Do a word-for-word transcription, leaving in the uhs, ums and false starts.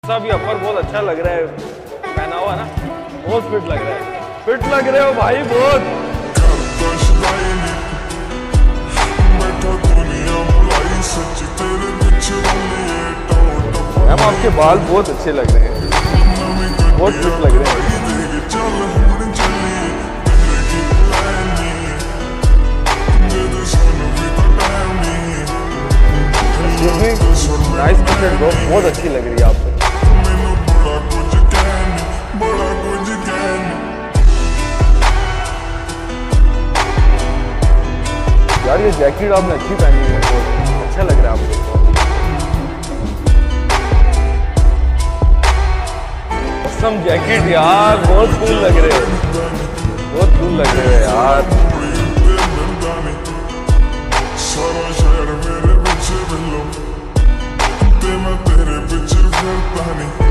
सब ये अपर बहुत अच्छा लग रहा है पहना हुआ ना, बहुत फिट लग रहा है। फिट लग रहे हो भाई बहुत। मैम आपके बाल बहुत अच्छे लग रहे हैं, बहुत फिट लग रहे हैं। नाइस परसेंट ब्रो, बहुत अच्छी लग रही है आप पे। यार ये जैकेट आपने अच्छी पहनी है, बहुत अच्छा लग रहा है आपको। कसम जैकेट यार बहुत कूल लग रहे हो, बहुत कूल लग रहे हो यार। सारा शहर मेरे पीछे मिलो, ते मैं तेरे पीछे फिरता नहीं।